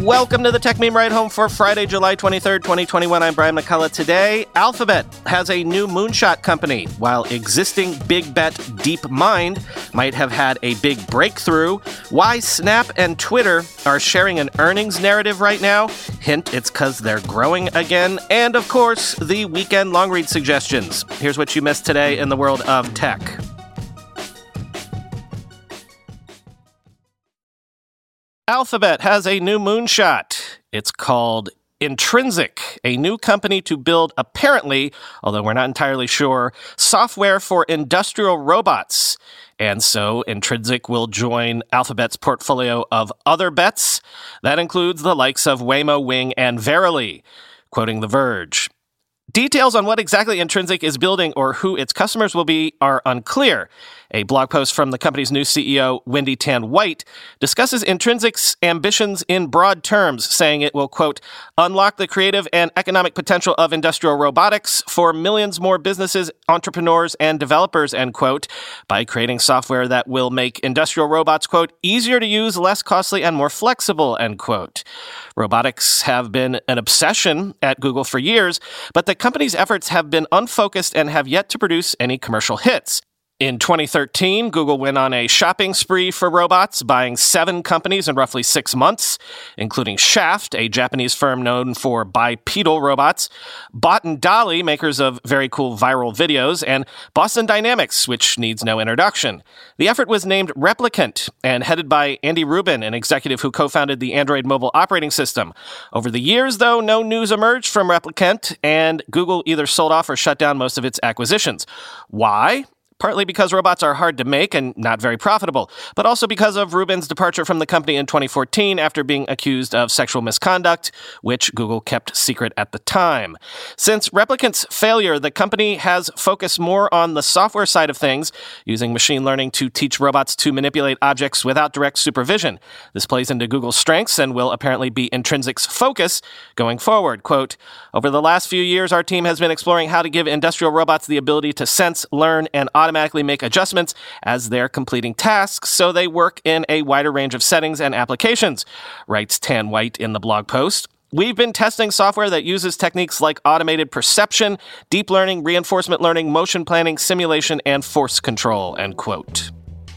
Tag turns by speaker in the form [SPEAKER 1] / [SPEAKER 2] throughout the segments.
[SPEAKER 1] Welcome to the Tech Meme Ride Home for Friday, July 23rd, 2021. I'm Brian McCullough. Today, Alphabet has a new moonshot company, while existing big bet DeepMind might have had a big breakthrough. Why Snap and Twitter are sharing an earnings narrative right now. Hint, it's because they're growing again. And, of course, the weekend long read suggestions. Here's what you missed today in the world of tech. Alphabet has a new moonshot. It's called Intrinsic, a new company to build, apparently, although we're not entirely sure, software for industrial robots. And so Intrinsic will join Alphabet's portfolio of other bets. That includes the likes of Waymo, Wing, and Verily, quoting The Verge. Details on what exactly Intrinsic is building or who its customers will be are unclear. A blog post from the company's new CEO, Wendy Tan White, discusses Intrinsic's ambitions in broad terms, saying it will, quote, unlock the creative and economic potential of industrial robotics for millions more businesses, entrepreneurs, and developers, end quote, by creating software that will make industrial robots, quote, easier to use, less costly, and more flexible, end quote. Robotics have been an obsession at Google for years, but the company's efforts have been unfocused and have yet to produce any commercial hits. In 2013, Google went on a shopping spree for robots, buying 7 companies in roughly 6 months, including Shaft, a Japanese firm known for bipedal robots, Bot and Dolly, makers of very cool viral videos, and Boston Dynamics, which needs no introduction. The effort was named Replicant and headed by Andy Rubin, an executive who co-founded the Android mobile operating system. Over the years, though, no news emerged from Replicant, and Google either sold off or shut down most of its acquisitions. Why? Partly because robots are hard to make and not very profitable, but also because of Rubin's departure from the company in 2014 after being accused of sexual misconduct, which Google kept secret at the time. Since Replicant's failure, the company has focused more on the software side of things, using machine learning to teach robots to manipulate objects without direct supervision. This plays into Google's strengths and will apparently be Intrinsic's focus going forward. Quote, over the last few years, our team has been exploring how to give industrial robots the ability to sense, learn, and automatically make adjustments as they're completing tasks so they work in a wider range of settings and applications, writes Tan White in the blog post. We've been testing software that uses techniques like automated perception, deep learning, reinforcement learning, motion planning, simulation, and force control, end quote.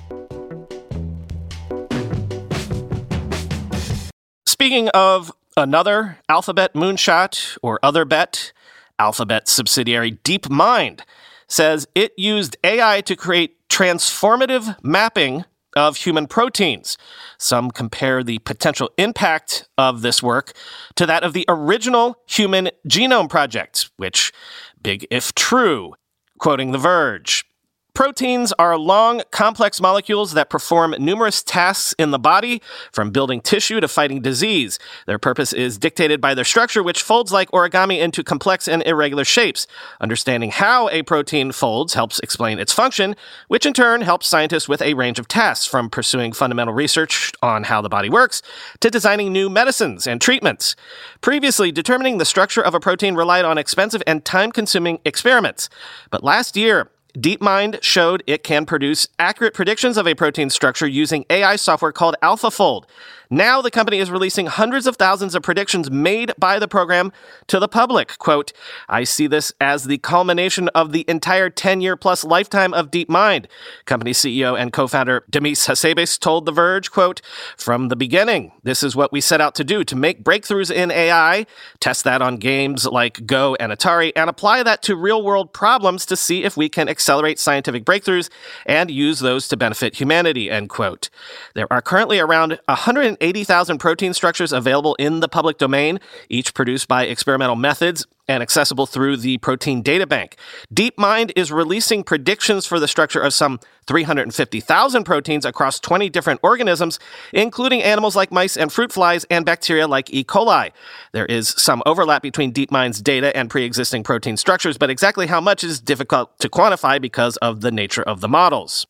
[SPEAKER 1] Speaking of another Alphabet moonshot or other bet, Alphabet subsidiary DeepMind says it used AI to create transformative mapping of human proteins. Some compare the potential impact of this work to that of the original Human Genome Project, which, big if true, quoting The Verge. Proteins are long, complex molecules that perform numerous tasks in the body, from building tissue to fighting disease. Their purpose is dictated by their structure, which folds like origami into complex and irregular shapes. Understanding how a protein folds helps explain its function, which in turn helps scientists with a range of tasks, from pursuing fundamental research on how the body works to designing new medicines and treatments. Previously, determining the structure of a protein relied on expensive and time-consuming experiments. But last year, DeepMind showed it can produce accurate predictions of a protein structure using AI software called AlphaFold. Now the company is releasing hundreds of thousands of predictions made by the program to the public. Quote, I see this as the culmination of the entire 10-year-plus lifetime of DeepMind. Company CEO and co-founder Demis Hassabis told The Verge, quote, from the beginning, this is what we set out to do, to make breakthroughs in AI, test that on games like Go and Atari, and apply that to real-world problems to see if we can accelerate scientific breakthroughs and use those to benefit humanity, end quote. There are currently around 180,000 protein structures available in the public domain, each produced by experimental methods and accessible through the Protein Data Bank. DeepMind is releasing predictions for the structure of some 350,000 proteins across 20 different organisms, including animals like mice and fruit flies and bacteria like E. coli. There is some overlap between DeepMind's data and pre-existing protein structures, but exactly how much is difficult to quantify because of the nature of the models.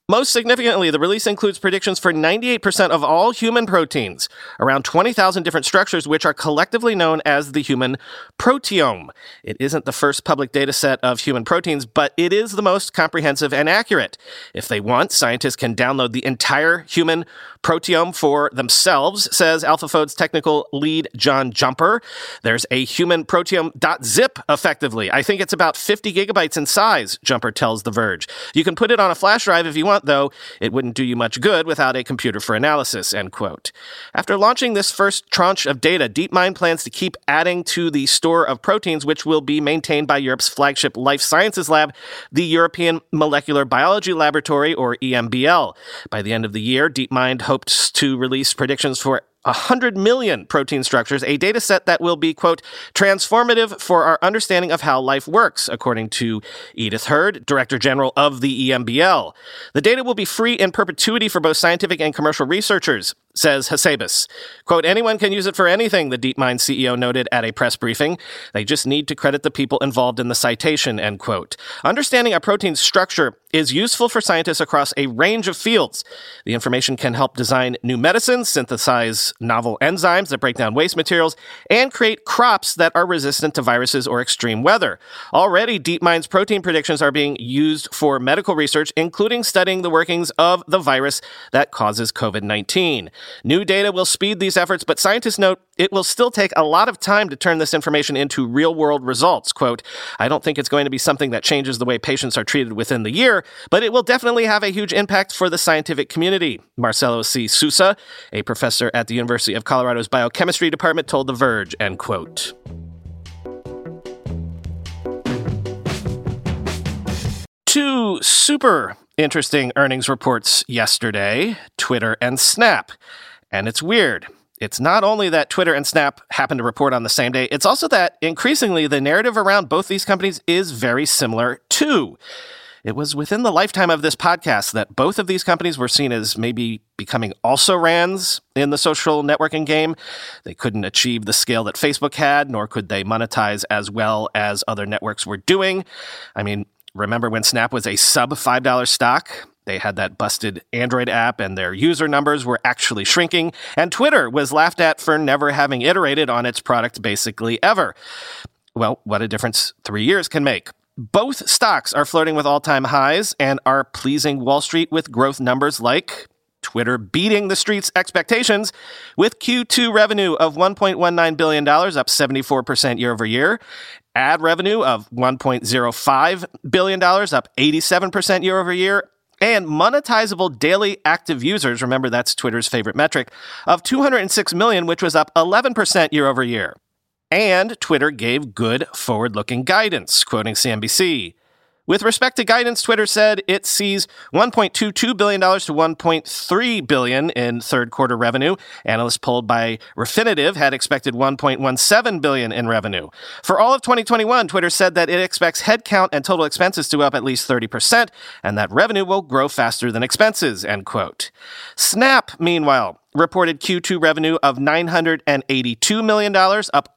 [SPEAKER 1] Most significantly, the release includes predictions for 98% of all human proteins, around 20,000 different structures which are collectively known as the human proteome. It isn't the first public data set of human proteins, but it is the most comprehensive and accurate. If they want, scientists can download the entire human proteome for themselves, says AlphaFold's technical lead John Jumper. There's a human proteome.zip, effectively. I think it's about 50 gigabytes in size, Jumper tells The Verge. You can put it on a flash drive if you want, though it wouldn't do you much good without a computer for analysis, end quote. After launching this first tranche of data, DeepMind plans to keep adding to the store of proteins, which will be maintained by Europe's flagship life sciences lab, the European Molecular Biology Laboratory, or EMBL. By the end of the year, DeepMind hopes to release predictions for 100 million protein structures, a data set that will be, quote, transformative for our understanding of how life works, according to Edith Hurd, Director General of the EMBL. The data will be free in perpetuity for both scientific and commercial researchers, says Hasebis. Quote, anyone can use it for anything, the DeepMind CEO noted at a press briefing. They just need to credit the people involved in the citation, end quote. Understanding a protein's structure is useful for scientists across a range of fields. The information can help design new medicines, synthesize novel enzymes that break down waste materials, and create crops that are resistant to viruses or extreme weather. Already, DeepMind's protein predictions are being used for medical research, including studying the workings of the virus that causes COVID-19. New data will speed these efforts, but scientists note it will still take a lot of time to turn this information into real-world results. Quote, I don't think it's going to be something that changes the way patients are treated within the year, but it will definitely have a huge impact for the scientific community. Marcelo C. Sousa, a professor at the University of Colorado's biochemistry department, told The Verge, end quote. Two super interesting earnings reports yesterday, Twitter and Snap. And it's weird. It's not only that Twitter and Snap happen to report on the same day, it's also that increasingly the narrative around both these companies is very similar too. It was within the lifetime of this podcast that both of these companies were seen as maybe becoming also-rans in the social networking game. They couldn't achieve the scale that Facebook had, nor could they monetize as well as other networks were doing. I mean, remember when Snap was a sub-$5 stock? They had that busted Android app and their user numbers were actually shrinking, and Twitter was laughed at for never having iterated on its product basically ever. Well, what a difference 3 years can make. Both stocks are flirting with all-time highs and are pleasing Wall Street with growth numbers like Twitter beating the street's expectations with Q2 revenue of $1.19 billion, up 74% year over year. Ad revenue of $1.05 billion, up 87% year over year. And monetizable daily active users, remember that's Twitter's favorite metric, of 206 million, which was up 11% year over year. And Twitter gave good forward-looking guidance, quoting CNBC. With respect to guidance, Twitter said it sees $1.22 billion to $1.3 billion in third quarter revenue. Analysts polled by Refinitiv had expected $1.17 billion in revenue. For all of 2021, Twitter said that it expects headcount and total expenses to go up at least 30%, and that revenue will grow faster than expenses, end quote. Snap, meanwhile, reported Q2 revenue of $982 million, up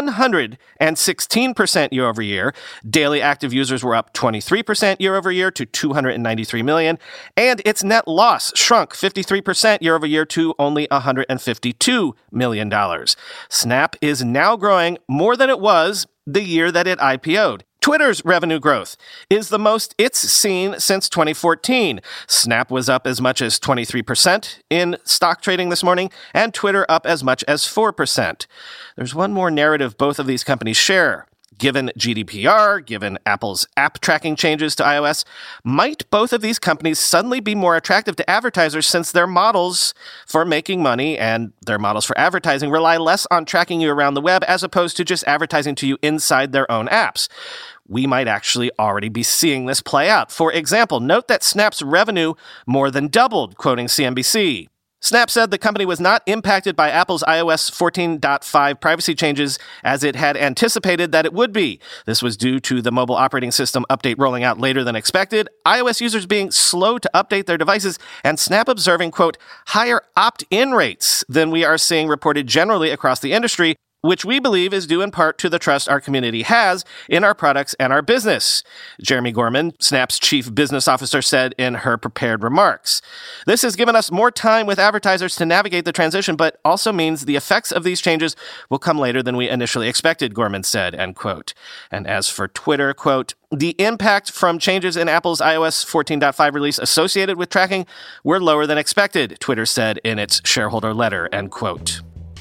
[SPEAKER 1] 116% year over year. Daily active users were up 23% year over year to 293 million, and its net loss shrunk 53% year over year to only $152 million. Snap is now growing more than it was the year that it IPO'd. Twitter's revenue growth is the most it's seen since 2014. Snap was up as much as 23% in stock trading this morning, and Twitter up as much as 4%. There's one more narrative both of these companies share. Given GDPR, given Apple's app tracking changes to iOS, might both of these companies suddenly be more attractive to advertisers since their models for making money and their models for advertising rely less on tracking you around the web as opposed to just advertising to you inside their own apps? We might actually already be seeing this play out. For example, note that Snap's revenue more than doubled, quoting CNBC. Snap said the company was not impacted by Apple's iOS 14.5 privacy changes as it had anticipated that it would be. This was due to the mobile operating system update rolling out later than expected, iOS users being slow to update their devices, and Snap observing, quote, higher opt-in rates than we are seeing reported generally across the industry, which we believe is due in part to the trust our community has in our products and our business, Jeremy Gorman, Snap's chief business officer, said in her prepared remarks. This has given us more time with advertisers to navigate the transition, but also means the effects of these changes will come later than we initially expected, Gorman said, end quote. And as for Twitter, quote, the impact from changes in Apple's iOS 14.5 release associated with tracking were lower than expected, Twitter said in its shareholder letter, end quote.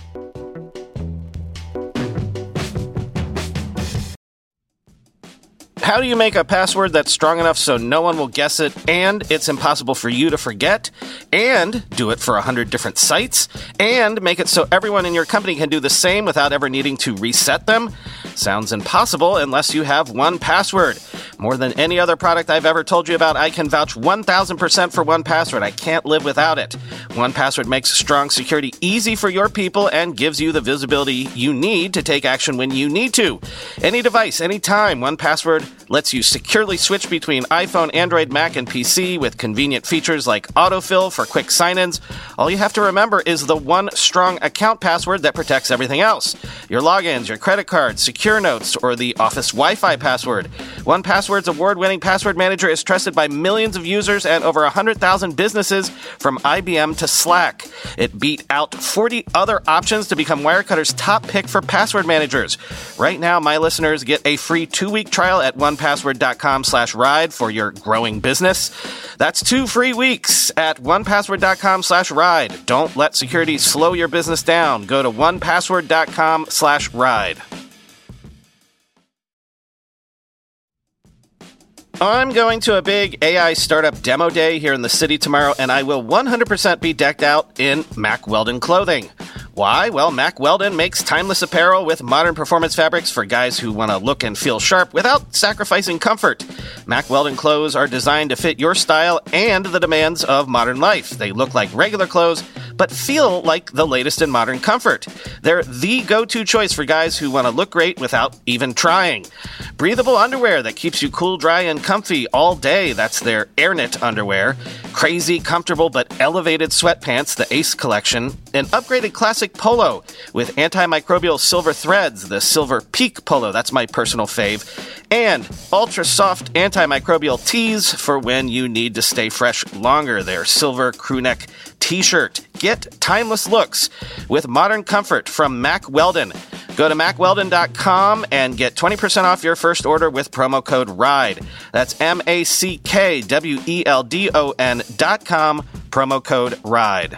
[SPEAKER 1] How do you make a password that's strong enough so no one will guess it, and it's impossible for you to forget, and do it for 100 different sites, and make it so everyone in your company can do the same without ever needing to reset them? Sounds impossible unless you have 1Password. More than any other product I've ever told you about, I can vouch 1,000% for 1Password. I can't live without it. 1Password makes strong security easy for your people and gives you the visibility you need to take action when you need to. Any device, anytime, 1Password lets you securely switch between iPhone, Android, Mac, and PC with convenient features like autofill for quick sign-ins. All you have to remember is the one strong account password that protects everything else. Your logins, your credit cards, secure notes, or the Office Wi-Fi password. 1Password's award-winning password manager is trusted by millions of users and over 100,000 businesses from IBM to Slack. It beat out 40 other options to become Wirecutter's top pick for password managers. Right now, my listeners get a free 2-week trial at onepassword.com/ride for your growing business. That's 2 free weeks at onepassword.com/ride. Don't let security slow your business down. Go to onepassword.com/ride. I'm going to a big AI startup demo day here in the city tomorrow, and I will 100% be decked out in Mack Weldon clothing. Why? Well, Mack Weldon makes timeless apparel with modern performance fabrics for guys who want to look and feel sharp without sacrificing comfort. Mack Weldon clothes are designed to fit your style and the demands of modern life. They look like regular clothes, but feel like the latest in modern comfort. They're the go-to choice for guys who want to look great without even trying. Breathable underwear that keeps you cool, dry, and comfy all day. That's their AirKnit underwear. Crazy, comfortable, but elevated sweatpants, the Ace collection. An upgraded classic polo with antimicrobial silver threads, the Silver Peak polo. That's my personal fave. And ultra-soft antimicrobial tees for when you need to stay fresh longer. Their silver crewneck t-shirt. Get timeless looks with modern comfort from Mack Weldon. Go to MackWeldon.com and get 20% off your first order with promo code RIDE. That's MackWeldon.com, promo code RIDE.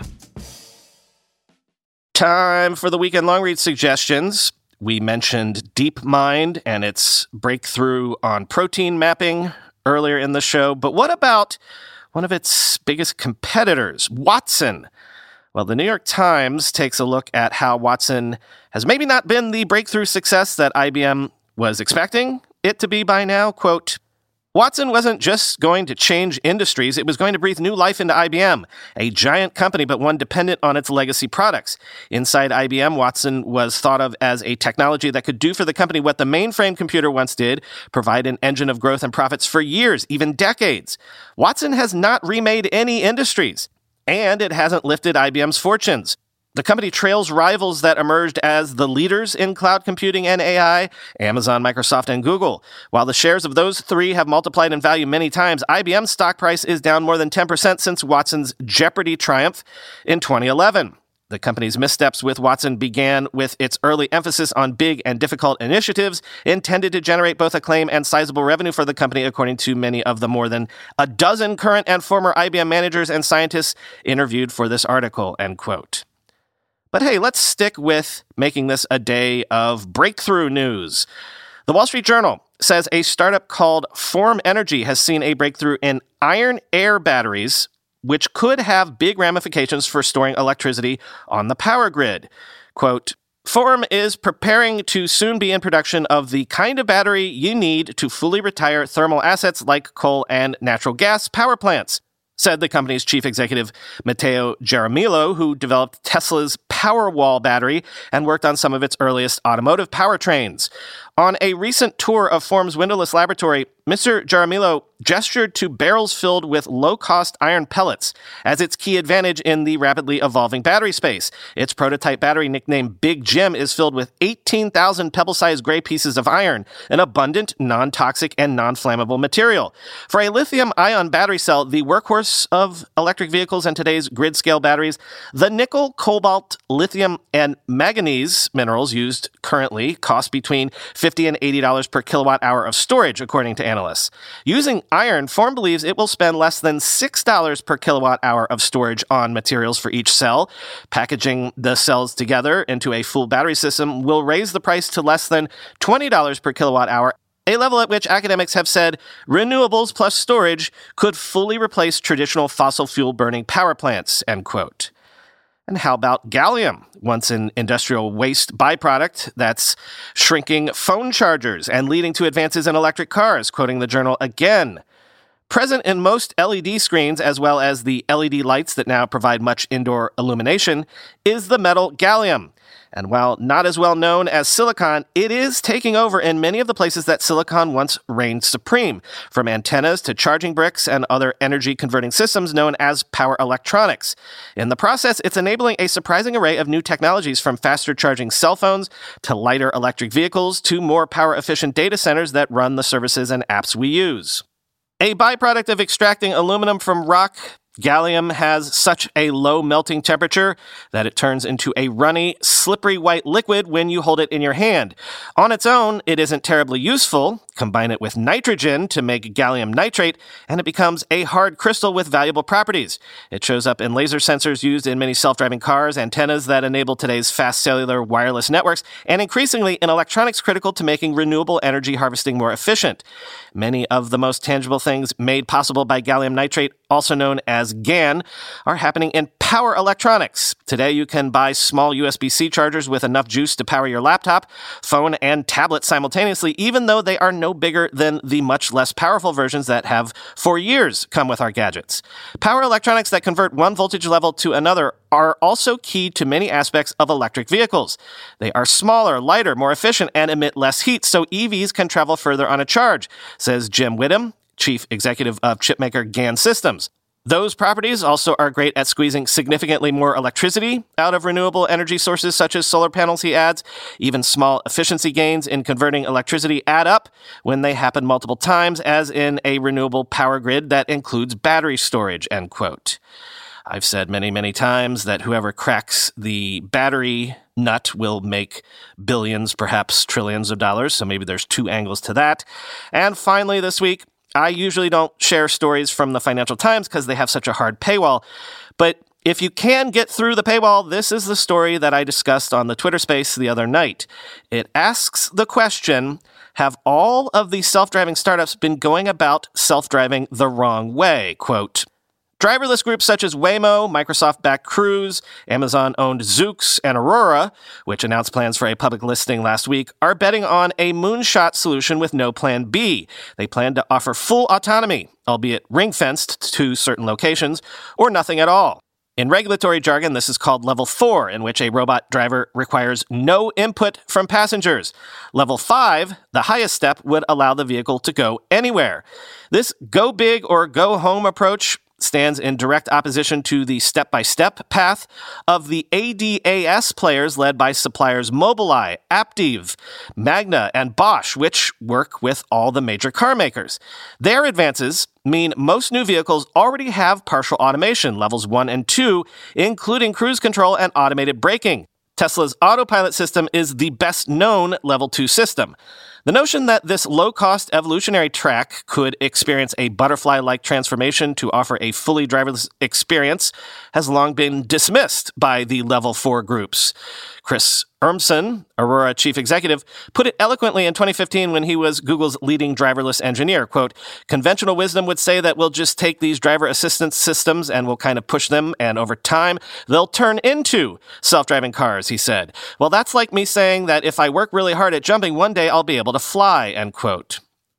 [SPEAKER 1] Time for the weekend long read suggestions. We mentioned DeepMind and its breakthrough on protein mapping earlier in the show, but what about one of its biggest competitors, Watson? Well, the New York Times takes a look at how Watson has maybe not been the breakthrough success that IBM was expecting it to be by now. Quote, Watson wasn't just going to change industries, it was going to breathe new life into IBM, a giant company but one dependent on its legacy products. Inside IBM, Watson was thought of as a technology that could do for the company what the mainframe computer once did, provide an engine of growth and profits for years, even decades. Watson has not remade any industries, and it hasn't lifted IBM's fortunes. The company trails rivals that emerged as the leaders in cloud computing and AI, Amazon, Microsoft, and Google. While the shares of those three have multiplied in value many times, IBM's stock price is down more than 10% since Watson's Jeopardy triumph in 2011. The company's missteps with Watson began with its early emphasis on big and difficult initiatives intended to generate both acclaim and sizable revenue for the company, according to many of the more than a dozen current and former IBM managers and scientists interviewed for this article, end quote. But hey, let's stick with making this a day of breakthrough news. The Wall Street Journal says a startup called Form Energy has seen a breakthrough in iron-air batteries, which could have big ramifications for storing electricity on the power grid. Quote, Form is preparing to soon be in production of the kind of battery you need to fully retire thermal assets like coal and natural gas power plants, said the company's chief executive, Matteo Jaramillo, who developed Tesla's Powerwall battery and worked on some of its earliest automotive powertrains. On a recent tour of Form's windowless laboratory, Mr. Jaramillo gestured to barrels filled with low-cost iron pellets as its key advantage in the rapidly evolving battery space. Its prototype battery, nicknamed Big Jim, is filled with 18,000 pebble-sized gray pieces of iron, an abundant, non-toxic, and non-flammable material. For a lithium-ion battery cell, the workhorse of electric vehicles and today's grid-scale batteries, the nickel, cobalt, lithium, and manganese minerals used currently cost between $50 and $80 per kilowatt-hour of storage, according to analysts. Using iron, Form believes it will spend less than $6 per kilowatt-hour of storage on materials for each cell. Packaging the cells together into a full battery system will raise the price to less than $20 per kilowatt-hour, a level at which academics have said renewables plus storage could fully replace traditional fossil fuel burning power plants, end quote. And how about gallium, once an industrial waste byproduct that's shrinking phone chargers and leading to advances in electric cars, quoting the journal again. Present in most LED screens, as well as the LED lights that now provide much indoor illumination, is the metal gallium. And while not as well known as silicon, it is taking over in many of the places that silicon once reigned supreme, from antennas to charging bricks and other energy-converting systems known as power electronics. In the process, it's enabling a surprising array of new technologies, from faster-charging cell phones to lighter electric vehicles to more power-efficient data centers that run the services and apps we use. A byproduct of extracting aluminum from rock, gallium has such a low melting temperature that it turns into a runny, slippery white liquid when you hold it in your hand. On its own, it isn't terribly useful. Combine it with nitrogen to make gallium nitrate, and it becomes a hard crystal with valuable properties. It shows up in laser sensors used in many self-driving cars, antennas that enable today's fast cellular wireless networks, and increasingly in electronics critical to making renewable energy harvesting more efficient. Many of the most tangible things made possible by gallium nitrate, also known as GaN, are happening in power electronics. Today, you can buy small USB-C chargers with enough juice to power your laptop, phone, and tablet simultaneously, even though they are no bigger than the much less powerful versions that have for years come with our gadgets. Power electronics that convert one voltage level to another are also key to many aspects of electric vehicles. They are smaller, lighter, more efficient, and emit less heat, so EVs can travel further on a charge, says Jim Whittam, chief executive of chipmaker GaN Systems. Those properties also are great at squeezing significantly more electricity out of renewable energy sources such as solar panels, he adds. Even small efficiency gains in converting electricity add up when they happen multiple times, as in a renewable power grid that includes battery storage, end quote. I've said many, many times that whoever cracks the battery nut will make billions, perhaps trillions of dollars, so maybe there's two angles to that. And finally this week, I usually don't share stories from the Financial Times because they have such a hard paywall. But if you can get through the paywall, this is the story that I discussed on the Twitter space the other night. It asks the question, have all of the self-driving startups been going about self-driving the wrong way? Quote, driverless groups such as Waymo, Microsoft-backed Cruise, Amazon-owned Zoox, and Aurora, which announced plans for a public listing last week, are betting on a moonshot solution with no plan B. They plan to offer full autonomy, albeit ring-fenced to certain locations, or nothing at all. In regulatory jargon, this is called Level 4, in which a robot driver requires no input from passengers. Level 5, the highest step, would allow the vehicle to go anywhere. This go big or go home approach stands in direct opposition to the step-by-step path of the ADAS players led by suppliers Mobileye, Aptiv, Magna, and Bosch, which work with all the major car makers. Their advances mean most new vehicles already have partial automation, levels 1 and 2, including cruise control and automated braking. Tesla's autopilot system is the best-known level 2 system. The notion that this low-cost evolutionary track could experience a butterfly-like transformation to offer a fully driverless experience has long been dismissed by the Level 4 groups. Chris Urmson, Aurora chief executive, put it eloquently in 2015 when he was Google's leading driverless engineer. Quote, conventional wisdom would say that we'll just take these driver assistance systems and we'll kind of push them, and over time, they'll turn into self-driving cars, he said. Well, that's like me saying that if I work really hard at jumping, one day I'll be able to fly, end quote.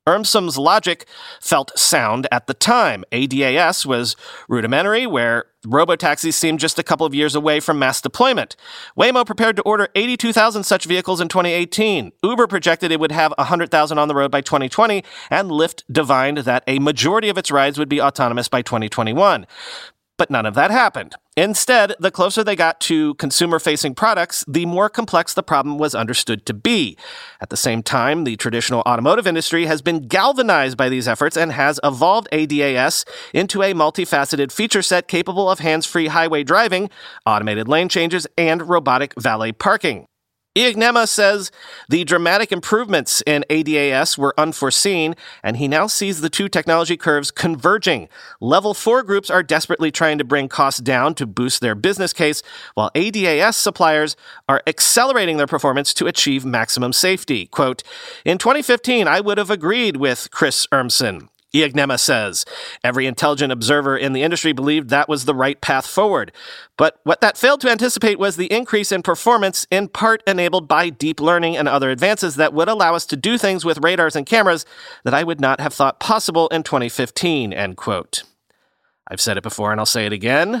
[SPEAKER 1] Urmson's logic felt sound at the time. ADAS was rudimentary, where robotaxis seemed just a couple of years away from mass deployment. Waymo prepared to order 82,000 such vehicles in 2018. Uber projected it would have 100,000 on the road by 2020, and Lyft divined that a majority of its rides would be autonomous by 2021. But none of that happened. Instead, the closer they got to consumer-facing products, the more complex the problem was understood to be. At the same time, the traditional automotive industry has been galvanized by these efforts and has evolved ADAS into a multifaceted feature set capable of hands-free highway driving, automated lane changes, and robotic valet parking. Ignema says the dramatic improvements in ADAS were unforeseen, and he now sees the two technology curves converging. Level 4 groups are desperately trying to bring costs down to boost their business case, while ADAS suppliers are accelerating their performance to achieve maximum safety. Quote, "In 2015, I would have agreed with Chris Urmson," Ignema says. Every intelligent observer in the industry believed that was the right path forward. But what that failed to anticipate was the increase in performance, in part enabled by deep learning and other advances that would allow us to do things with radars and cameras that I would not have thought possible in 2015, end quote. I've said it before and I'll say it again.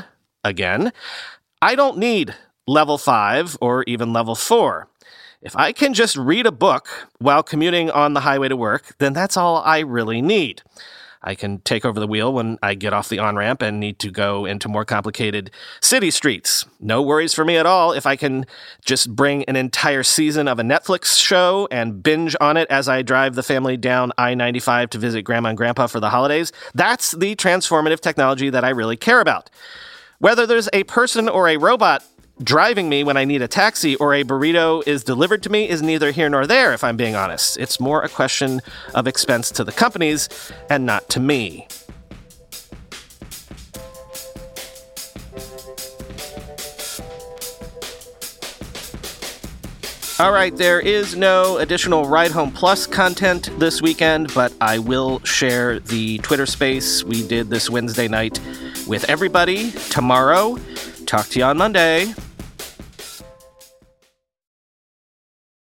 [SPEAKER 1] I don't need level 5 or even level 4. If I can just read a book while commuting on the highway to work, then that's all I really need. I can take over the wheel when I get off the on-ramp and need to go into more complicated city streets. No worries for me at all if I can just bring an entire season of a Netflix show and binge on it as I drive the family down I-95 to visit Grandma and Grandpa for the holidays. That's the transformative technology that I really care about. Whether there's a person or a robot driving me when I need a taxi or a burrito is delivered to me is neither here nor there, if I'm being honest. It's more a question of expense to the companies and not to me. All right, there is no additional Ride Home Plus content this weekend, but I will share the Twitter space we did this Wednesday night with everybody tomorrow. Talk to you on Monday.